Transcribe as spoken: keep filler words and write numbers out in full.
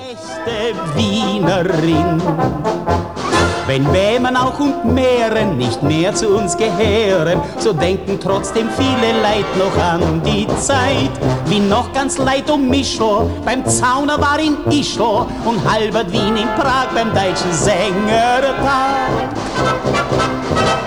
Echte Wienerin. Wenn Bämen auch und Mähren nicht mehr zu uns gehören, so denken trotzdem viele Leid noch an die Zeit, wie noch ganz leid um Mischl, beim Zauner war in Ischl und halbert Wien in Prag beim deutschen Sängertag.